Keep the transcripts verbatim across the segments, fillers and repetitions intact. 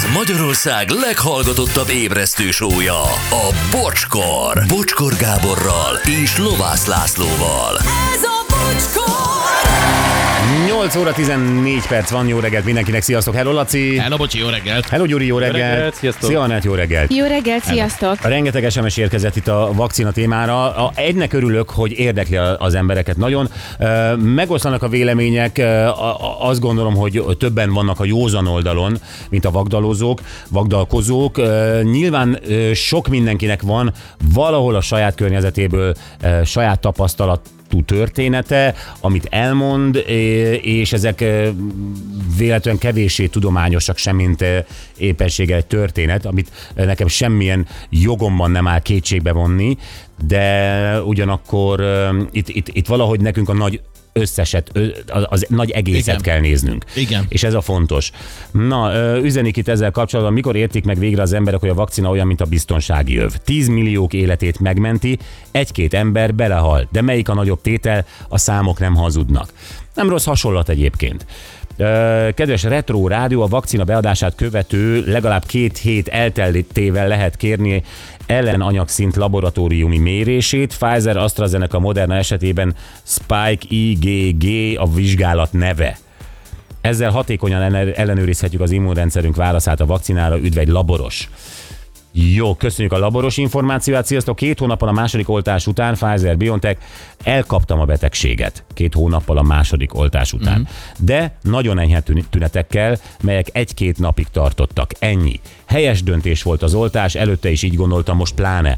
Ez Magyarország leghallgatottabb ébresztő show-ja, a Bocskor. Bocskor Gáborral és Lovász Lászlóval. Ez a Bocskor! nyolc óra tizennégy perc van, jó reggelt mindenkinek, sziasztok, hello Laci! Hello Bocsi, jó reggelt! Hello Gyuri, jó reggelt! Jó reggelt, sziasztok! Szia Anett, jó reggelt! Jó reggelt, sziasztok! Rengeteg es em es érkezett itt a vakcina témára. A, egynek örülök, hogy érdekli az embereket nagyon. Megoszlanak a vélemények, azt gondolom, hogy többen vannak a józan oldalon, mint a vagdalozók, vagdalkozók. Nyilván sok mindenkinek van valahol a saját környezetéből saját tapasztalat, története, amit elmond, és ezek véletlenül kevéssé tudományosak sem, mint éppenséggel egy történet, amit nekem semmilyen jogomban nem áll kétségbe vonni, de ugyanakkor itt, itt, itt valahogy nekünk a nagy összeset, az, az nagy egészet Igen. kell néznünk. Igen. És ez a fontos. Na, üzenik itt ezzel kapcsolatban, mikor értik meg végre az emberek, hogy a vakcina olyan, mint a biztonsági öv. tíz milliók életét megmenti, egy-két ember belehal. De melyik a nagyobb tétel? A számok nem hazudnak. Nem rossz hasonlat egyébként. Kedves Retro Rádió, a vakcina beadását követő legalább két hét elteltével lehet kérni ellenanyagszint laboratóriumi mérését. Pfizer, AstraZeneca, Moderna esetében Spike I G G a vizsgálat neve. Ezzel hatékonyan ellenőrizhetjük az immunrendszerünk válaszát a vakcinára, üdv egy laboros. Jó, köszönjük a laboros információt. Sziasztok, két hónappal a második oltás után, Pfizer-BioNTech, elkaptam a betegséget. Két hónappal a második oltás után. Mm-hmm. De nagyon enyhe tünetekkel, melyek egy-két napig tartottak. Ennyi. Helyes döntés volt az oltás, előtte is így gondoltam, most pláne.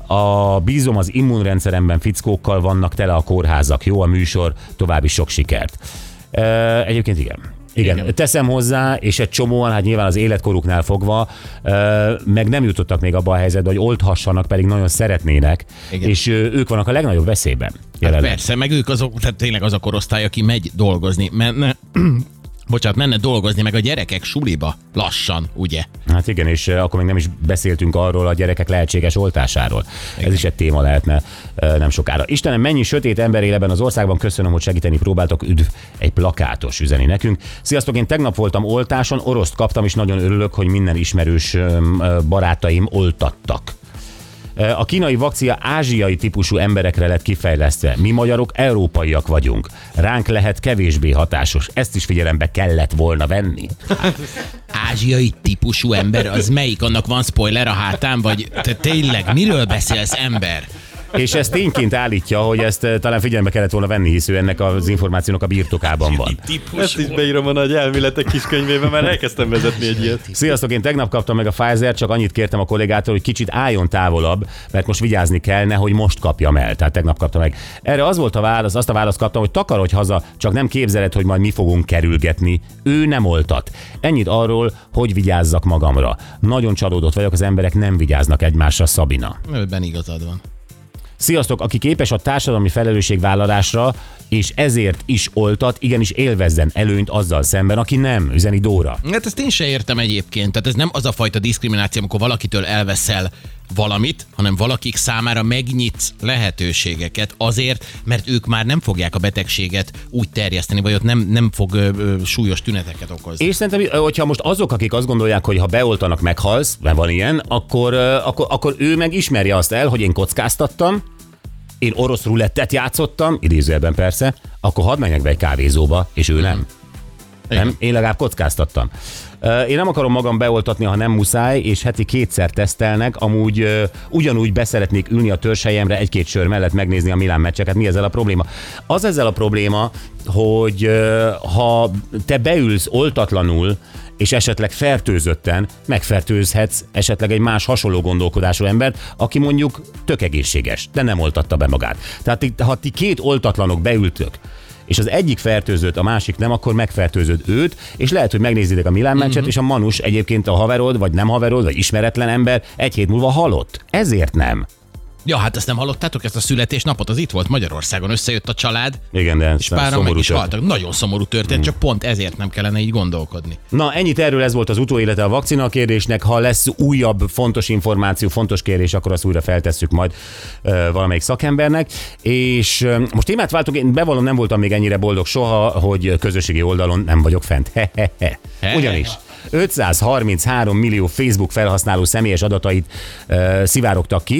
A bízom az immunrendszeremben, fickókkal, vannak tele a kórházak. Jó a műsor, további sok sikert. E, egyébként igen. Igen, Igen, teszem hozzá, és egy csomóan, hát nyilván az életkoruknál fogva, meg nem jutottak még abba a helyzetbe, hogy olthassanak, pedig nagyon szeretnének, Igen. és ők vannak a legnagyobb veszélyben. Hát persze, meg ők azok, tehát tényleg az a korosztály, aki megy dolgozni, menne, bocsánat, menne dolgozni, meg a gyerekek suliba lassan, ugye? Hát igen, és akkor még nem is beszéltünk arról a gyerekek lehetséges oltásáról. Igen. Ez is egy téma lehetne nem sokára. Istenem, mennyi sötét ember él ebben az országban, köszönöm, hogy segíteni próbáltok, üdv, egy plakátos üzeni nekünk. Sziasztok, én tegnap voltam oltáson, oroszt kaptam, és nagyon örülök, hogy minden ismerős barátaim oltattak. A kínai vakcina ázsiai típusú emberekre lett kifejlesztve. Mi magyarok európaiak vagyunk. Ránk lehet kevésbé hatásos. Ezt is figyelembe kellett volna venni. Ázsiai típusú ember, az melyik? Annak van spoiler a hátán? Vagy te tényleg miről beszélsz, ember? És ez tényként állítja, hogy ezt talán figyelembe kellett volna venni, hisz ő ennek az információnak a birtokában van. Ezt is beírom a nagy elméletek kiskönyvébe, mert elkezdtem vezetni egy ilyet. Sziasztok, én tegnap kaptam meg a Pfizer, csak annyit kértem a kollégától, hogy kicsit álljon távolabb, mert most vigyázni kell, nehogy most kapjam el. Tehát tegnap kaptam meg. Erre az volt a válasz, azt a választ kaptam, hogy takarodj haza, csak nem képzeled, hogy majd mi fogunk kerülgetni. Ő nem oltat. Ennyit arról, hogy vigyázzak magamra. Nagyon csalódott vagyok, az emberek nem vigyáznak egymásra, Szabina. Őben igazad van. Sziasztok, aki képes a társadalmi felelősségvállalásra, és ezért is oltat, igenis élvezzen előnyt azzal szemben, aki nem, üzeni Dóra. Hát ezt én se értem egyébként, tehát ez nem az a fajta diszkrimináció, amikor valakitől elveszel valamit, hanem valakik számára megnyitsz lehetőségeket azért, mert ők már nem fogják a betegséget úgy terjeszteni, vagy ott nem, nem fog ö, ö, súlyos tüneteket okozni. És szerintem, hogyha most azok, akik azt gondolják, hogy ha beoltanak, meghalsz, mert van ilyen, akkor, akkor, akkor ő meg ismerje azt el, hogy én kockáztattam, én orosz rulettet játszottam, idézőjelben persze, akkor hadd menjek be egy kávézóba, és ő nem. Igen. Nem? Én legalább kockáztattam. Én nem akarom magam beoltatni, ha nem muszáj, és heti kétszer tesztelnek, amúgy uh, ugyanúgy beszeretnék ülni a törzshelyemre egy-két sör mellett megnézni a Milán meccseket. Mi ezzel a probléma? Az ezzel a probléma, hogy uh, ha te beülsz oltatlanul, és esetleg fertőzötten megfertőzhetsz esetleg egy más hasonló gondolkodású embert, aki mondjuk tök egészséges, de nem oltatta be magát. Tehát ha ti két oltatlanok beültök, és az egyik fertőzött, a másik nem, akkor megfertőzöd őt, és lehet, hogy megnézitek a Milán meccset, mm-hmm. és a Manus egyébként a haverod, vagy nem haverod, vagy ismeretlen ember egy hét múlva halott. Ezért nem. Ja, hát ezt nem hallottátok, ezt a születésnapot? Az itt volt Magyarországon, összejött a család, Igen, de és páran meg is történt. haltak. Nagyon szomorú történt, csak pont ezért nem kellene így gondolkodni. Na, ennyit erről, ez volt az utóélete a vakcina kérdésnek. Ha lesz újabb fontos információ, fontos kérdés, akkor azt újra feltesszük majd uh, valamelyik szakembernek. És uh, most témát váltok, én bevallom, nem voltam még ennyire boldog soha, hogy közösségi oldalon nem vagyok fent. He-he-he. Ugyanis ötszázharminchárom millió Facebook felhasználó személyes adatait uh, szivárogtak ki,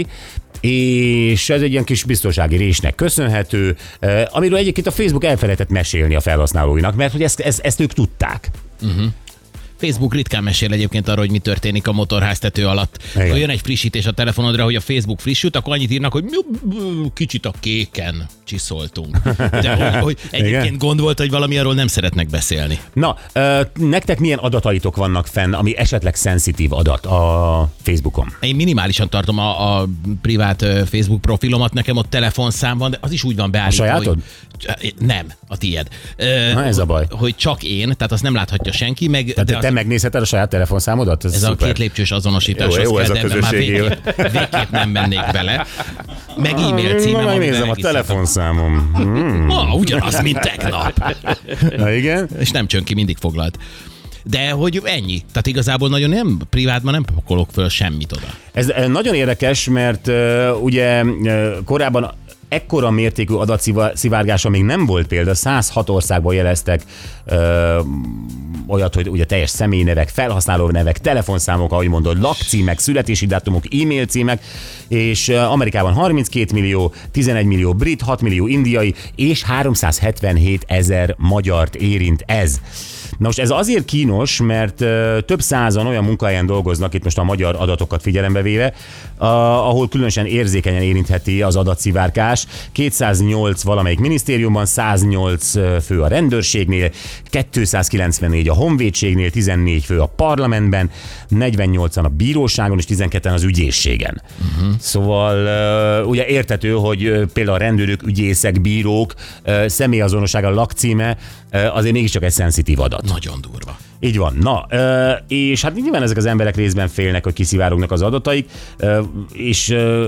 és ez egy ilyen kis biztonsági résnek köszönhető, uh, amiről egyébként a Facebook elfelejtett mesélni a felhasználóinak, mert hogy ezt, ezt, ezt ők tudták. Uh-huh. Facebook ritkán mesél egyébként arról, hogy mi történik a motorháztető alatt. Igen. Ha jön egy frissítés a telefonodra, hogy a Facebook frissült, akkor annyit írnak, hogy kicsit a kéken csiszoltunk. De hogy, hogy egyébként Igen. gond volt, hogy valami arról nem szeretnek beszélni. Na, ö, nektek milyen adataitok vannak fenn, ami esetleg szenzitív adat a Facebookon? Én minimálisan tartom a, a privát ö, Facebook profilomat, nekem ott telefonszám van, de az is úgy van beállítva, A sajátod? Hogy, nem, a tiéd. Ö, Na, ez a baj. Hogy csak én, tehát azt nem láthatja senki, meg... Tehát te, az, te megnézheted a saját telefonszámodat? Ez, ez szuper. a két lépcsős azonosításhoz Jó, jó, ez kell, a de ebben már közösségi végképp, végképp nem mennék bele. Meg e-mail címem, Na, amiben megnézem a regisztráltam. telefonszámom. Hmm. Ah, ugyanaz, mint tegnap. Na igen? És nem csönki, mindig foglalt. De hogy ennyi. Tehát igazából nagyon nem, privátban nem pakolok föl semmit oda. Ez eh, nagyon érdekes, mert uh, ugye uh, korábban ekkora mértékű adatszivárgása még nem volt példa, száz hat országban jeleztek ö, olyat, hogy ugye teljes személynevek, felhasználó nevek, telefonszámok, ahogy mondod, lakcímek, születési dátumok, e-mail címek, és Amerikában harminckét millió, tizenegy millió brit, hat millió indiai, és háromszázhetvenhét ezer magyart érint ez. Na most ez azért kínos, mert uh, több százan olyan munkahelyen dolgoznak, itt most a magyar adatokat figyelembe véve, uh, ahol különösen érzékenyen érintheti az adatszivárgás. kétszáznyolc valamelyik minisztériumban, száznyolc fő a rendőrségnél, kétszázkilencvennégy a honvédségnél, tizennégy fő a parlamentben, negyvennyolcan a bíróságon és tizenketten az ügyészségen. Uh-huh. Szóval uh, ugye érthető, hogy uh, például a rendőrök, ügyészek, bírók uh, személyazonossága, lakcíme uh, azért mégiscsak egy szenzitív adat. Nagyon durva. Így van. Na, és hát nyilván ezek az emberek részben félnek, hogy kiszivárognak az adataik, és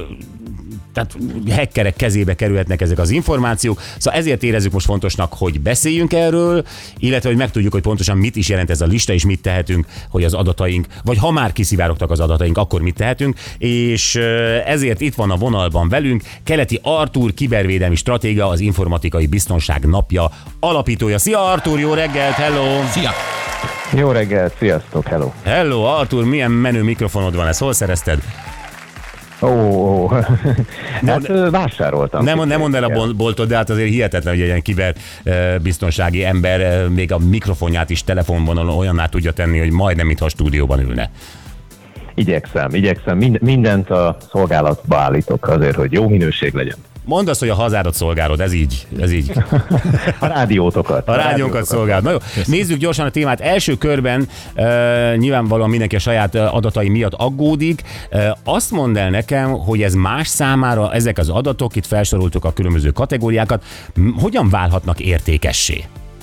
tehát hackerek kezébe kerülhetnek ezek az információk. Szóval ezért érezzük most fontosnak, hogy beszéljünk erről, illetve hogy megtudjuk, hogy pontosan mit is jelent ez a lista, és mit tehetünk, hogy az adataink, vagy ha már kiszivárogtak az adataink, akkor mit tehetünk. És ezért itt van a vonalban velünk Keleti Artúr, kibervédelmi stratéga, az Informatikai Biztonság Napja alapítója. Szia Artúr, jó reggelt, hello! Szia! Jó reggelt, sziasztok, hello! Hello Artúr, milyen menő mikrofonod van, ezt hol szerezted? Ó, ó. hát de, vásároltam. Nem, nem mondd el a boltot, de hát azért hihetetlen, hogy egy ilyen kiberbiztonsági ember még a mikrofonját is telefonvonalon olyanná tudja tenni, hogy majdnem mintha a stúdióban ülne. Igyekszem, igyekszem. Mind, mindent a szolgálatba állítok azért, hogy jó minőség legyen. Mondd azt, hogy a hazádat szolgálod, ez így, ez így. A rádiótokat. A, a rádiónkat szolgálod. Na jó, nézzük gyorsan a témát. Első körben uh, nyilvánvalóan mindenki a saját adatai miatt aggódik. Uh, azt mondd el nekem, hogy ez más számára, ezek az adatok, itt felsoroltuk a különböző kategóriákat, hogyan válhatnak értékessé?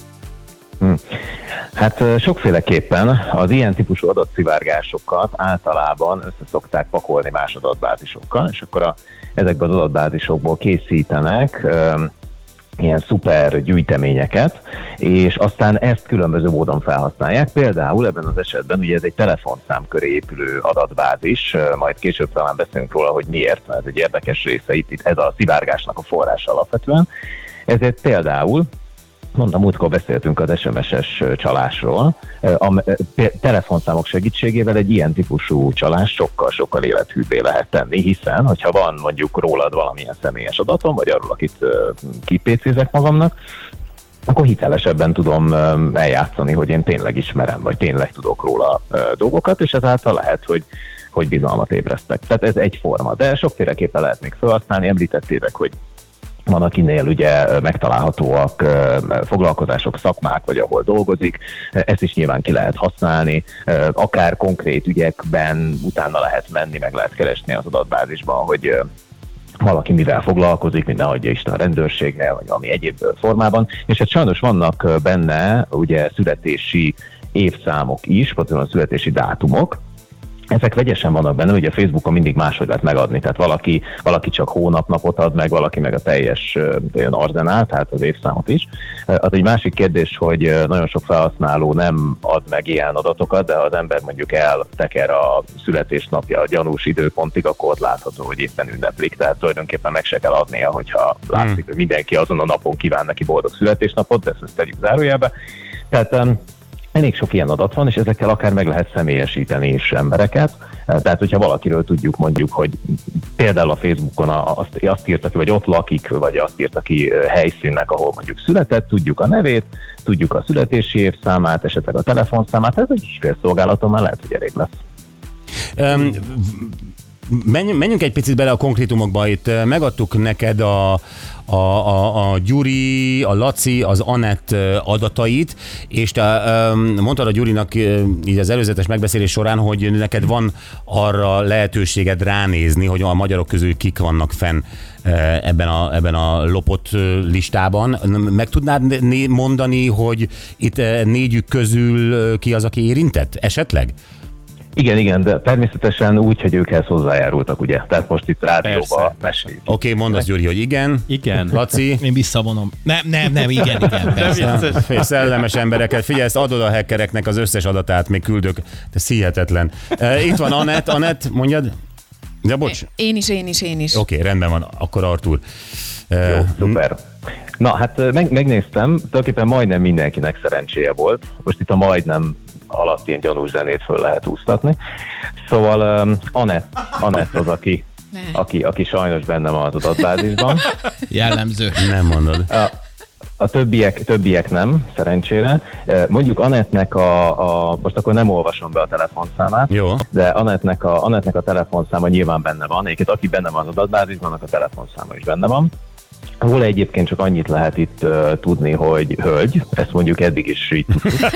Hm. Hát sokféleképpen az ilyen típusú adatszivárgásokat általában össze szokták pakolni más adatbázisokkal, és akkor a, ezekben az adatbázisokból készítenek um, ilyen szuper gyűjteményeket, és aztán ezt különböző módon felhasználják. Például ebben az esetben ugye ez egy telefonszám köré épülő adatbázis, majd később talán beszélünk róla, hogy miért, mert ez egy érdekes része itt, itt ez a szivárgásnak a forrása alapvetően. Ezért például mondtam, múltkor beszéltünk az es em es-es csalásról. A telefonszámok segítségével egy ilyen típusú csalás sokkal-sokkal élethűbbé lehet tenni, hiszen, hogyha van mondjuk rólad valamilyen személyes adatom, vagy arról, akit kipécézek magamnak, akkor hitelesebben tudom eljátszani, hogy én tényleg ismerem, vagy tényleg tudok róla dolgokat, és ezáltal lehet, hogy hogy bizalmat ébresztek. Tehát ez egy forma, de sokféleképpen lehet még felhasználni. Említettétek, hogy van, akinél ugye megtalálhatóak foglalkozások, szakmák, vagy ahol dolgozik, ezt is nyilván ki lehet használni, akár konkrét ügyekben utána lehet menni, meg lehet keresni az adatbázisban, hogy valaki mivel foglalkozik, mint nehagyja Isten a rendőrséggel, vagy valami egyéb formában, és hát sajnos vannak benne ugye születési évszámok is, pontosan születési dátumok, ezek vegyesen vannak benne, ugye a Facebookon mindig máshogy lehet megadni, tehát valaki, valaki csak hónapnapot ad meg, valaki meg a teljes olyan arzenál, tehát az évszámot is. Az egy másik kérdés, hogy nagyon sok felhasználó nem ad meg ilyen adatokat, de ha az ember mondjuk elteker a születésnapja a gyanús időpontig, akkor ott látható, hogy éppen ünneplik, tehát tulajdonképpen meg se kell adnia, hogyha látszik, hmm. hogy mindenki azon a napon kíván neki boldog születésnapot, de ezt tegyük zárójelbe. Tehát elég sok ilyen adat van, és ezekkel akár meg lehet személyesíteni is embereket. Tehát, hogyha valakiről tudjuk mondjuk, hogy például a Facebookon azt, azt írta ki, vagy ott lakik, vagy azt írta ki helyszínnek, ahol mondjuk született, tudjuk a nevét, tudjuk a születési évszámát, esetleg a telefonszámát, ez egy ügyfélszolgálaton már lehet, hogy elég lesz. Um, menjünk, menjünk egy picit bele a konkrétumokba, itt megadtuk neked a A, a, a Gyuri, a Laci, az Anett adatait, és te um, mondtad a Gyurinak így az előzetes megbeszélés során, hogy neked van arra lehetőséged ránézni, hogy a magyarok közül kik vannak fenn ebben a, ebben a lopott listában. Meg tudnád mondani, hogy itt négyük közül ki az, aki érintett esetleg? Igen, igen, de természetesen úgy, hogy ők ehhez hozzájárultak, ugye? Tehát most itt rádióban meséljük. Oké, okay, mondd azt, Gyuri, hogy igen. Igen. Laci? Én visszavonom. Nem, nem, nem, igen, igen. Persze. Szellemes embereket. Figyelj, ezt adod a hackereknek az összes adatát, még küldök. Ez hihetetlen. Itt van Anett. Anett, mondjad? Ja, bocs. Én is, én is, én is. Oké, okay, rendben van. Akkor Artúr. Jó, szuper. Na, hát meg, megnéztem, tulajdonképpen majdnem mindenkinek szerencséje volt. Most itt a majdnem alatt ilyen gyanús zenét föl lehet úsztatni. Szóval um, Anett, Anett az, aki, aki, aki sajnos benne van az adatbázisban. Jellemző. Nem mondod. A, a többiek, többiek nem, szerencsére. Mondjuk Anettnek a, a, most akkor nem olvasom be a telefonszámát, jó. De Anettnek a, Anettnek a telefonszáma nyilván benne van. Egyébként aki benne van az adatbázisban, annak a telefonszáma is benne van. Róla egyébként csak annyit lehet itt uh, tudni, hogy hölgy, ezt mondjuk eddig is így tudtuk.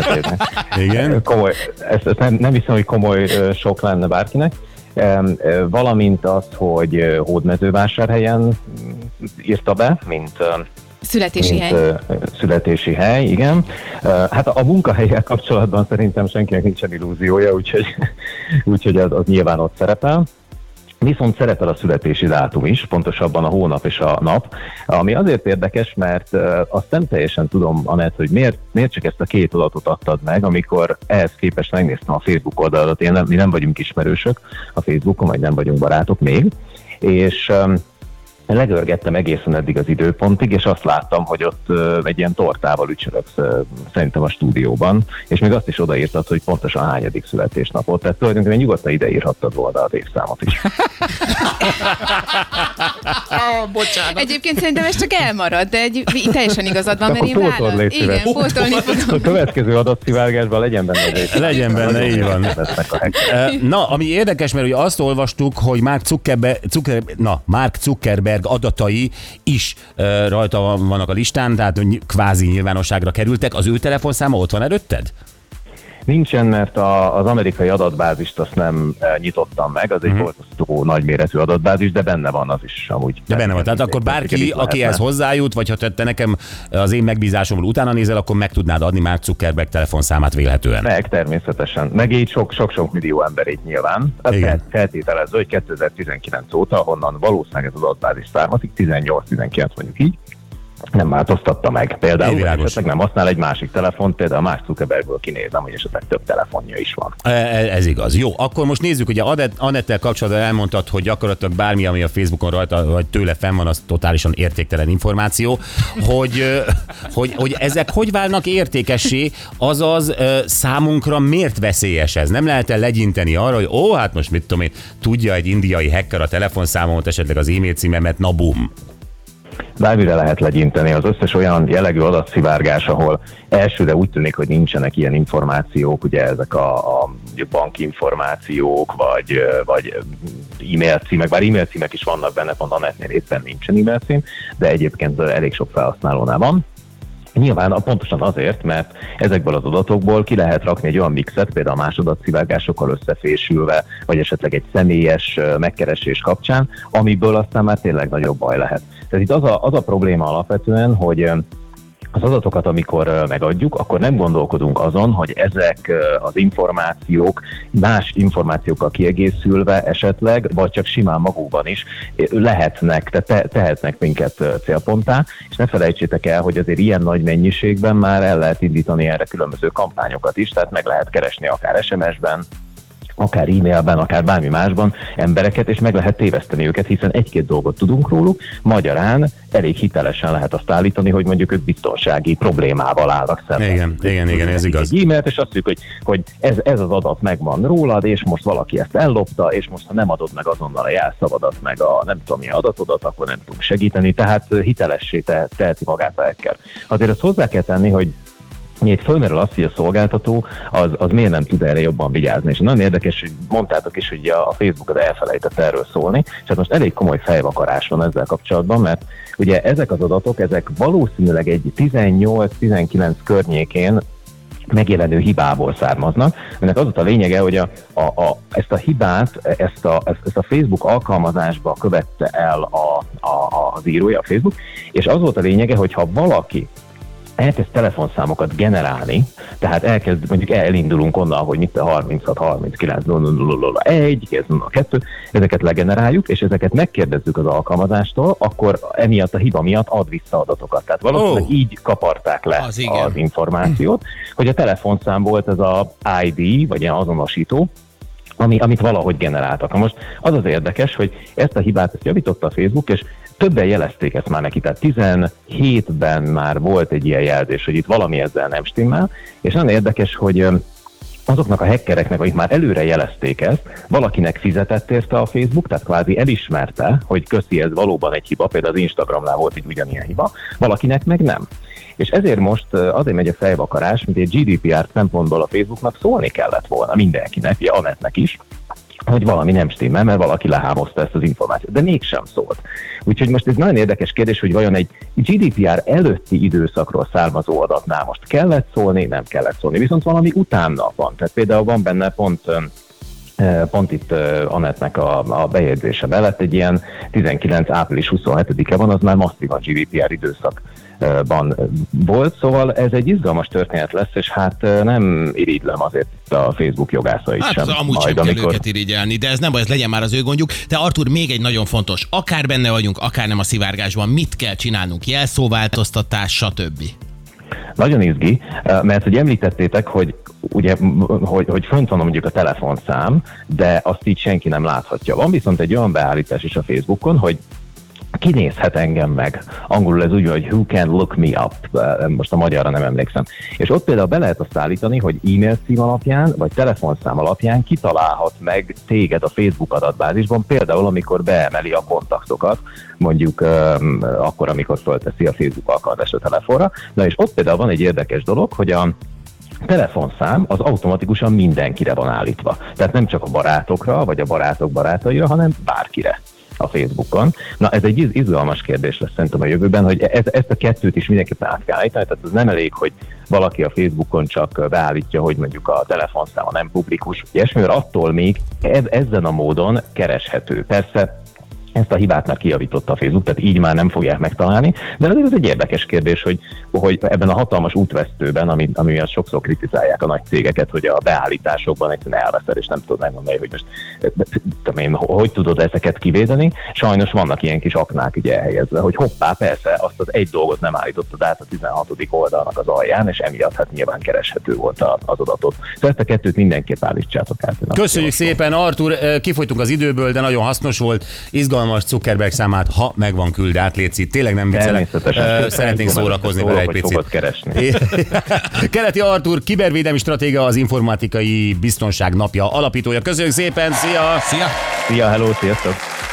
Igen. Komoly, ezt, ezt nem, nem hiszem, hogy komoly uh, sok lenne bárkinek. Um, uh, valamint azt, hogy uh, Hódmezővásárhelyen írta be, mint, uh, születési mint hely. Uh, születési hely, igen. Uh, hát a, a munkahellyel kapcsolatban szerintem senkinek nincsen illúziója, úgyhogy, úgyhogy az, az nyilván ott szerepel. Viszont szerepel a születési dátum is, pontosabban a hónap és a nap, ami azért érdekes, mert uh, azt nem teljesen tudom, Anett, hogy miért, miért csak ezt a két adatot adtad meg, amikor ehhez képest megnéztem a Facebook oldaladat, én nem, mi nem vagyunk ismerősök a Facebookon, vagy nem vagyunk barátok még, és um, legörgettem egészen eddig az időpontig, és azt láttam, hogy ott uh, egy ilyen tortával ücsöröksz uh, szerintem a stúdióban, és még azt is odaírtad, hogy pontosan hányadik születésnapot, tehát tulajdonképpen nyugodtan ideírhattad volna az évszámot is. oh, bocsánat. Egyébként szerintem ez csak elmarad, de egy, teljesen igazad van, mert én vállal. Igen, pótolni fogom. A következő adatszivárgásban legyen benne egy. Legyen benne, így van. Na, ami érdekes, mert ugye azt olvastuk, hogy Mark Zuckerberg, Zucker, na, Mark Zuckerberg adatai is uh, rajta vannak a listán, tehát kvázi nyilvánosságra kerültek. Az ő telefonszáma ott van előtted? Nincsen, mert a, az amerikai adatbázist azt nem e, nyitottam meg, az egy uh-huh. borzasztó nagyméretű adatbázis, de benne van az is amúgy. De benne van, tehát akkor bárki, aki ehhez hozzájut, vagy ha te nekem az én megbízásomról utána nézel, akkor meg tudnád adni Mark Zuckerberg telefonszámát vélhetően. Meg, természetesen. Meg így sok-sok millió emberét nyilván. Tehát feltételező, hogy kétezer-tizenkilenc óta, honnan valószínűleg ez az adatbázis származik, tizennyolc-tizenkilenc mondjuk így, nem változtatta meg. Például esetleg nem használ egy másik telefont, például Mark Zuckerbergből kinézem, hogy esetleg több telefonja is van. Ez igaz. Jó, akkor most nézzük, hogy Anettel kapcsolatban elmondtad, hogy gyakorlatilag bármi, ami a Facebookon rajta, vagy tőle fenn van, az totálisan értéktelen információ, hogy, hogy, hogy ezek hogy válnak értékessé, azaz számunkra miért veszélyes ez? Nem lehet-e legyinteni arra, hogy ó, hát most mit tudom én, tudja egy indiai hacker a telefonszámomat, esetleg az e-mail címemet, na bum. Bármire lehet legyinteni, az összes olyan jellegű adatszivárgás, ahol elsőre úgy tűnik, hogy nincsenek ilyen információk, ugye ezek a, a banki információk, vagy, vagy e-mail címek, bár e-mail címek is vannak benne, pont Anettnél éppen nincsen e-mail cím, de egyébként elég sok felhasználónál van. Nyilván pontosan azért, mert ezekből az adatokból ki lehet rakni egy olyan mixet, például a másodatszivárgásokkal összefésülve, vagy esetleg egy személyes megkeresés kapcsán, amiből aztán már tényleg nagyobb baj lehet. Tehát itt az a, az a probléma alapvetően, hogy az adatokat, amikor megadjuk, akkor nem gondolkodunk azon, hogy ezek az információk más információkkal kiegészülve esetleg, vagy csak simán magukban is lehetnek, te- tehetnek minket célponttá, és ne felejtsétek el, hogy azért ilyen nagy mennyiségben már el lehet indítani erre különböző kampányokat is, tehát meg lehet keresni akár es em es-ben, akár e-mailben, akár bármi másban embereket, és meg lehet téveszteni őket, hiszen egy-két dolgot tudunk róluk, magyarán elég hitelesen lehet azt állítani, hogy mondjuk ők biztonsági problémával állnak szemben. Igen, igen, igen, ez igaz. Egy e-mailt, és azt mondjuk, hogy, hogy ez, ez az adat megvan rólad, és most valaki ezt ellopta, és most ha nem adod meg azonnal a jelszavadat, meg a nem tudom milyen adatodat, akkor nem tudunk segíteni, tehát hitelessé te, teheti magát a hacker. Azért azt hozzá kell tenni, hogy itt fölmerül az, hogy a szolgáltató az, az miért nem tud erre jobban vigyázni. És nagyon érdekes, hogy mondtátok is, hogy a Facebookot elfelejtett erről szólni, és hát most elég komoly fejvakarás van ezzel kapcsolatban, mert ugye ezek az adatok, ezek valószínűleg egy tizennyolc-tizenkilenc környékén megjelenő hibából származnak, ennek az volt a lényege, hogy a, a, a, ezt a hibát, ezt a, ezt a Facebook alkalmazásba követte el a, a, az írója, a Facebook, és az volt a lényege, hogy ha valaki elkezd telefonszámokat generálni, tehát elkezd, mondjuk elindulunk onnan, hogy mit a harminchat, harminckilenc, nulla nulla nulla egy, nulla kettő, ezeket legeneráljuk, és ezeket megkérdezzük az alkalmazástól, akkor emiatt a hiba miatt ad vissza adatokat. Tehát valószínűleg oh. így kaparták le az, az információt, hogy a telefonszám volt ez az i dé, vagy ilyen azonosító, ami, amit valahogy generáltak. Na most az az érdekes, hogy ezt a hibát ezt javította a Facebook, és többen jelezték ezt már neki, tehát tizenhétben már volt egy ilyen jelzés, hogy itt valami ezzel nem stimmel, és nagyon érdekes, hogy azoknak a hackereknek, akik már előre jelezték ezt, valakinek fizetett érte a Facebook, tehát kvázi elismerte, hogy köszi, ez valóban egy hiba, például az Instagramnál volt egy ugyanilyen hiba, valakinek meg nem. És ezért most azért megy a fejvakarás, mint egy gé dé pé er szempontból a Facebooknak szólni kellett volna mindenkinek, ugye Annettnek is, hogy valami nem stimmel, mert valaki lehámozta ezt az információt, de mégsem szólt. Úgyhogy most ez nagyon érdekes kérdés, hogy vajon egy gé dé pé er előtti időszakról származó adatnál most kellett szólni, nem kellett szólni, viszont valami utána van. Tehát például van benne pont, pont itt Anettnek a, a bejegyzése mellett egy ilyen tizenkilenc április huszonhetedike van, az már masszívan gé dé pé er időszak ban volt, szóval ez egy izgalmas történet lesz, és hát nem irigylem azért a Facebook jogászait hát, sem. Hát amúgy sem amikor... kell őket irigyelni, de ez nem baj, ez legyen már az ő gondjuk. De Artur, még egy nagyon fontos, akár benne vagyunk, akár nem a szivárgásban, mit kell csinálnunk? Jelszóváltoztatás, stb. Nagyon izgi, mert hogy említettétek, hogy ugye, hogy, hogy fönt van mondjuk a telefonszám, de azt így senki nem láthatja. Van viszont egy olyan beállítás is a Facebookon, hogy kinézhet engem meg. Angolul ez úgy, hogy who can look me up. Most a magyarra nem emlékszem. És ott például be lehet azt állítani, hogy e-mail cím alapján, vagy telefonszám alapján kitalálhat meg téged a Facebook adatbázisban, például amikor beemeli a kontaktokat, mondjuk um, akkor, amikor fölteszi a Facebook alkalmazást a telefonra. Na és ott például van egy érdekes dolog, hogy a telefonszám az automatikusan mindenkire van állítva. Tehát nem csak a barátokra, vagy a barátok barátaira, hanem bárkire a Facebookon. Na ez egy izgalmas kérdés lesz szerintem a jövőben, hogy ez, ezt a kettőt is mindenképpen át kell állítani, tehát ez nem elég, hogy valaki a Facebookon csak beállítja, hogy mondjuk a telefonszáma nem publikus, ilyesmi, mert attól még ez, ezen a módon kereshető. Persze ezt a hibát már kijavította a Facebook, tehát így már nem fogják megtalálni, de azért ez egy érdekes kérdés, hogy, hogy ebben a hatalmas útvesztőben, ami, ami sokszor kritizálják a nagy cégeket, hogy a beállításokban egyszerűen elveszed, és nem tudod megmondani, hogy most tudom én, hogy tudod ezeket kivédeni. Sajnos vannak ilyen kis aknák ugye elhelyezve, hogy hoppá, persze, azt az egy dolgot nem állítottad át a tizenhatodik oldalnak az alján, és emiatt hát nyilván kereshető volt az adatot. Szóval ezt a kettőt mindenképp állítsátok át. Köszönjük szépen, Artur, kifolytunk az időből, de nagyon hasznos volt, izgalmas Zuckerberg számát, ha megvan küld át, létszik. Tényleg nem viccelek. Uh, szeretnénk szórakozni vele egy picit. Keleti Artur, kibervédelmi stratégia, az informatikai biztonság napja alapítója. Köszönjük szépen, szia! Szia! Szia, hello, sziasztok!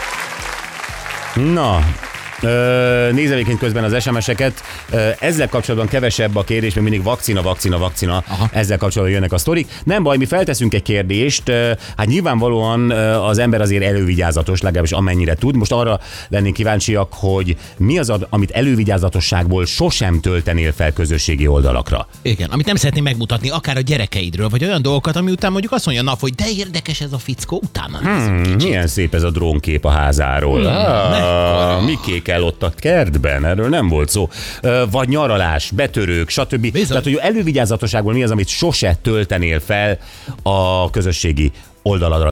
Na, nézem egyébként közben az es em es-eket. Ezzel kapcsolatban kevesebb a kérdés, mert mindig vakcina, vakcina, vakcina. Aha. Ezzel kapcsolatban jönnek a sztorik. Nem baj, mi felteszünk egy kérdést. Hát nyilvánvalóan az ember azért elővigyázatos, legalábbis amennyire tud. Most arra lennénk kíváncsiak, hogy mi az, amit elővigyázatosságból sosem töltenél fel közösségi oldalakra. Igen, amit nem szeretném megmutatni, akár a gyerekeidről, vagy olyan dolgokat, ami után mondjuk azt mondja, nap, hogy de érdekes ez a fickó, utána hmm, milyen szép ez a drónkép a házáról. Hmm, ah, Mikék el ott a kertben, erről nem volt szó. Vagy nyaralás, betörők, stb. Bizony. Tehát, hogy elővigyázatosságból mi az, amit sose töltenél fel a közösségi oldaladra.